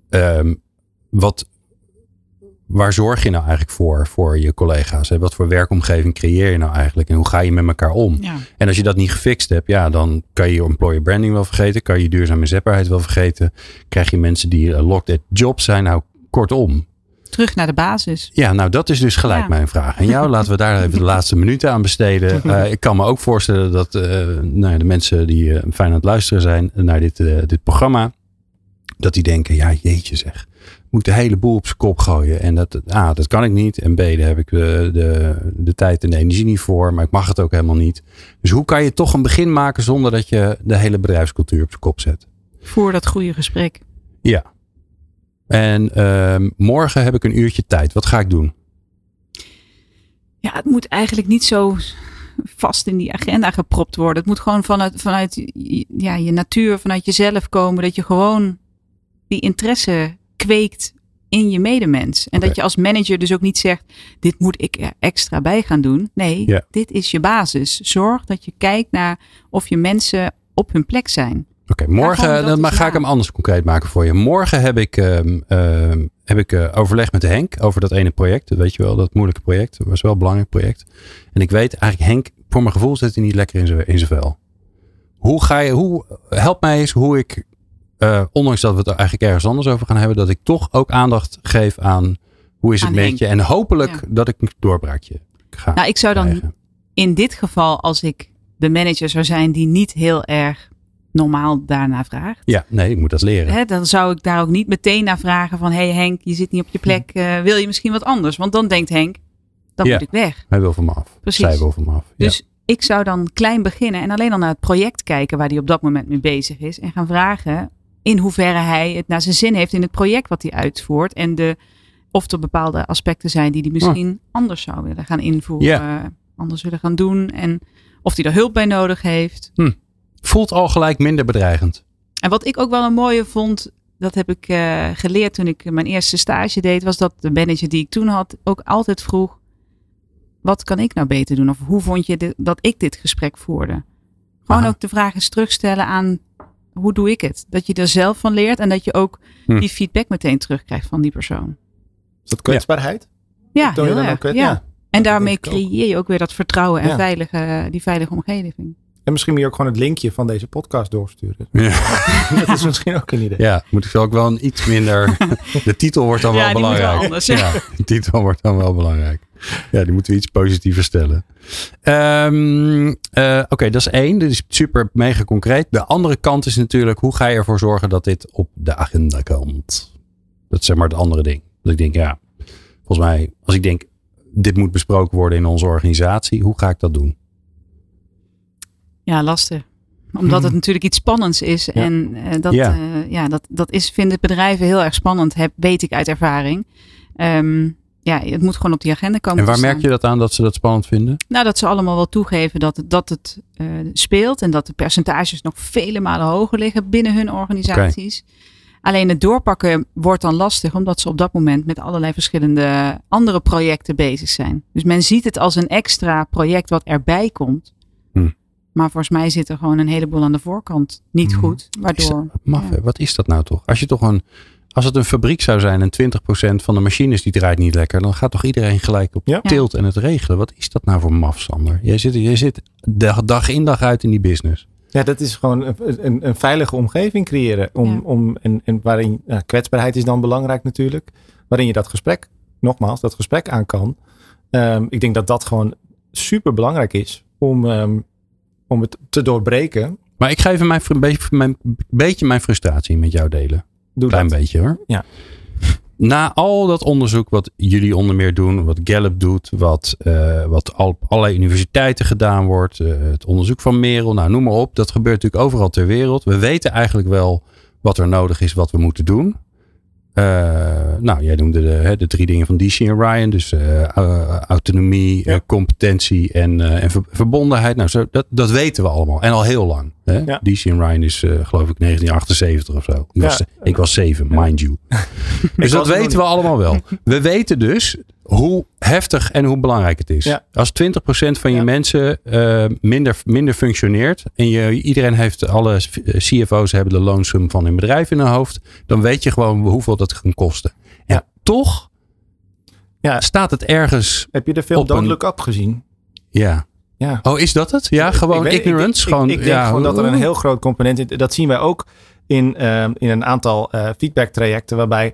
waar zorg je nou eigenlijk voor je collega's? Hè? Wat voor werkomgeving creëer je nou eigenlijk? En hoe ga je met elkaar om? Ja. En als je dat niet gefixt hebt, dan kan je je employer branding wel vergeten. Kan je je duurzame inzetbaarheid wel vergeten. Krijg je mensen die locked at job zijn. Nou, kortom. Terug naar de basis. Ja, nou dat is dus gelijk mijn vraag. En jou, laten we daar even de laatste minuten aan besteden. Ik kan me ook voorstellen dat de mensen die fijn aan het luisteren zijn naar dit programma. Dat die denken, jeetje zeg. Moet de hele boel op zijn kop gooien. En dat kan ik niet. En B, daar heb ik de tijd en de energie niet voor. Maar ik mag het ook helemaal niet. Dus hoe kan je toch een begin maken zonder dat je de hele bedrijfscultuur op zijn kop zet? Voor dat goede gesprek. Ja. En morgen heb ik een uurtje tijd. Wat ga ik doen? Ja, het moet eigenlijk niet zo vast in die agenda gepropt worden. Het moet gewoon vanuit je natuur, vanuit jezelf komen. Dat je gewoon die interesse kweekt in je medemens. En dat je als manager dus ook niet zegt, dit moet ik er extra bij gaan doen. Nee, dit is je basis. Zorg dat je kijkt naar of je mensen op hun plek zijn. Oké, morgen ga ik hem anders concreet maken voor je. Morgen heb ik overleg met Henk over dat ene project. Weet je wel, dat moeilijke project. Dat was wel een belangrijk project. En ik weet eigenlijk, Henk, voor mijn gevoel zit hij niet lekker in zijn vel. Help mij eens hoe ik, ondanks dat we het eigenlijk ergens anders over gaan hebben, dat ik toch ook aandacht geef aan hoe is het met je. En hopelijk dat ik een doorbraakje ga. Nou, ik zou dan krijgen. In dit geval, als ik de manager zou zijn die niet heel erg normaal daarna vraagt. Ja, nee, ik moet dat leren. Dan zou ik daar ook niet meteen naar vragen van, hey Henk, je zit niet op je plek. Wil je misschien wat anders? Want dan denkt Henk, dan moet ik weg. Hij wil van me af. Precies. Zij wil van me af. Dus ik zou dan klein beginnen en alleen al naar het project kijken waar hij op dat moment mee bezig is. En gaan vragen in hoeverre hij het naar zijn zin heeft in het project wat hij uitvoert. En of er bepaalde aspecten zijn die hij misschien anders zou willen gaan invoeren. Anders willen gaan doen. En of hij er hulp bij nodig heeft. Voelt al gelijk minder bedreigend. En wat ik ook wel een mooie vond, dat heb ik geleerd toen ik mijn eerste stage deed, was dat de manager die ik toen had ook altijd vroeg, wat kan ik nou beter doen? Of hoe vond je dat ik dit gesprek voerde? Gewoon ook de vraag eens terugstellen aan, hoe doe ik het? Dat je er zelf van leert en dat je ook die feedback meteen terugkrijgt van die persoon. Is dat kwetsbaarheid? Ja, heel erg. En daarmee creëer je ook weer dat vertrouwen en die veilige omgeving. En misschien moet je ook gewoon het linkje van deze podcast doorsturen. Ja. Dat is misschien ook een idee. Ja, moet ik ook wel een iets minder... De titel wordt dan wel belangrijk. Wel anders, ja. De titel wordt dan wel belangrijk. Ja, die moeten we iets positiever stellen. Oké, dat is 1. Dat is super mega concreet. De andere kant is natuurlijk, hoe ga je ervoor zorgen dat dit op de agenda komt? Dat is zeg maar het andere ding. Dat ik denk, ja, volgens mij, als ik denk, dit moet besproken worden in onze organisatie, hoe ga ik dat doen? Ja, lastig. Omdat het natuurlijk iets spannends is. Ja. En dat vinden bedrijven heel erg spannend. Weet ik uit ervaring. Het moet gewoon op die agenda komen. En waar merk je dat aan dat ze dat spannend vinden? Nou, dat ze allemaal wel toegeven dat het speelt. En dat de percentages nog vele malen hoger liggen binnen hun organisaties. Okay. Alleen het doorpakken wordt dan lastig. Omdat ze op dat moment met allerlei verschillende andere projecten bezig zijn. Dus men ziet het als een extra project wat erbij komt. Maar volgens mij zit er gewoon een heleboel aan de voorkant niet goed. Waardoor, wat is dat nou toch? Als het een fabriek zou zijn en 20% van de machines die draait niet lekker, dan gaat toch iedereen gelijk op tilt en het regelen. Wat is dat nou voor maf, Sander? Jij zit dag in dag uit in die business. Ja, dat is gewoon een veilige omgeving creëren. En waarin kwetsbaarheid is dan belangrijk natuurlijk. Waarin je dat gesprek aan kan. Ik denk dat dat gewoon super belangrijk is om het te doorbreken. Maar ik ga even een beetje mijn frustratie met jou delen. Klein beetje hoor. Ja. Na al dat onderzoek wat jullie onder meer doen, wat Gallup doet, wat op allerlei universiteiten gedaan wordt, het onderzoek van Merel, nou noem maar op. Dat gebeurt natuurlijk overal ter wereld. We weten eigenlijk wel wat er nodig is, wat we moeten doen. Jij noemde de 3 dingen van DC en Ryan. Dus autonomie, competentie en verbondenheid. Nou, dat weten we allemaal. En al heel lang. Hè? Ja. DC en Ryan is geloof ik 1978 of zo. Ik was 7, mind you. Dus dat weten we allemaal wel. We weten dus hoe heftig en hoe belangrijk het is. Ja. Als 20% van je mensen minder functioneert. En iedereen heeft, alle CFO's hebben de loonsum van hun bedrijf in hun hoofd. Dan weet je gewoon hoeveel dat kan kosten. En toch staat het ergens. Heb je de film Don't Look Up gezien? Ja. Ja. Oh, is dat het? Ja, gewoon ignorance. Ik denk gewoon dat er een heel groot component is. Dat zien wij ook in een aantal feedback trajecten waarbij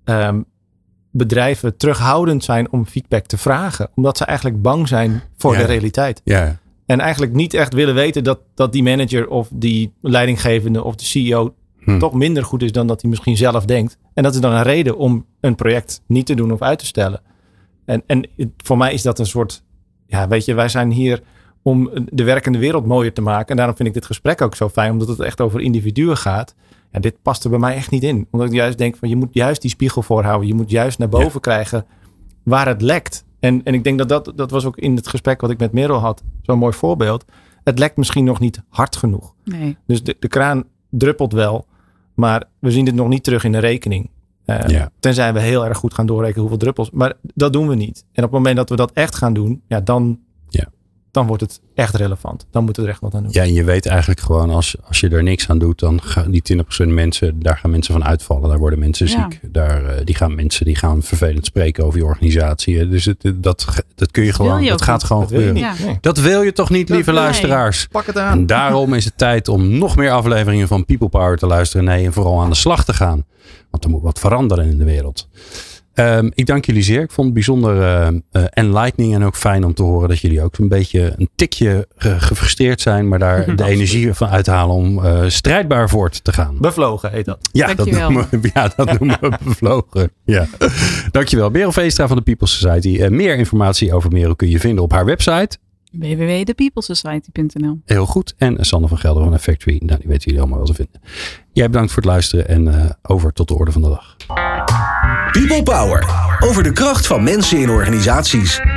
bedrijven terughoudend zijn om feedback te vragen. Omdat ze eigenlijk bang zijn voor de realiteit. Ja. En eigenlijk niet echt willen weten dat die manager of die leidinggevende of de CEO toch minder goed is dan dat hij misschien zelf denkt. En dat is dan een reden om een project niet te doen of uit te stellen. En voor mij is dat een soort... Ja, weet je, wij zijn hier om de werkende wereld mooier te maken. En daarom vind ik dit gesprek ook zo fijn. Omdat het echt over individuen gaat. Ja, dit past er bij mij echt niet in. Omdat ik juist denk van je moet juist die spiegel voorhouden. Je moet juist naar boven krijgen waar het lekt. En ik denk dat was ook in het gesprek wat ik met Merel had. Zo'n mooi voorbeeld. Het lekt misschien nog niet hard genoeg. Nee. Dus de kraan druppelt wel. Maar we zien dit nog niet terug in de rekening. Tenzij we heel erg goed gaan doorrekenen hoeveel druppels. Maar dat doen we niet. En op het moment dat we dat echt gaan doen. Ja, dan wordt het echt relevant. Dan moeten we er echt wat aan doen. Ja, en je weet eigenlijk gewoon als je er niks aan doet. Dan gaan die 20% mensen. Daar gaan mensen van uitvallen. Daar worden mensen ziek. Die gaan vervelend spreken over je organisatie. Dus dat kun je gewoon. Dat gaat gewoon gebeuren. Nee. Dat wil je toch niet, lieve luisteraars? Pak het aan. En daarom is het tijd om nog meer afleveringen van People Power te luisteren. Nee, en vooral aan de slag te gaan. Want er moet wat veranderen in de wereld. Ik dank jullie zeer. Ik vond het bijzonder enlightening en ook fijn om te horen dat jullie ook een tikje gefrustreerd zijn, maar daar de energie van uithalen om strijdbaar voort te gaan. Bevlogen heet dat. Ja, dat noemen we bevlogen. Ja. Dankjewel. Merel Veenstra van de People Society. Meer informatie over Merel kun je vinden op haar website. www.thepeoplesociety.nl. Heel goed. En Sander van Gelder van Effectory. Nou, die weten jullie allemaal wel te vinden. Jij bedankt voor het luisteren en over tot de orde van de dag. People Power. Over de kracht van mensen in organisaties.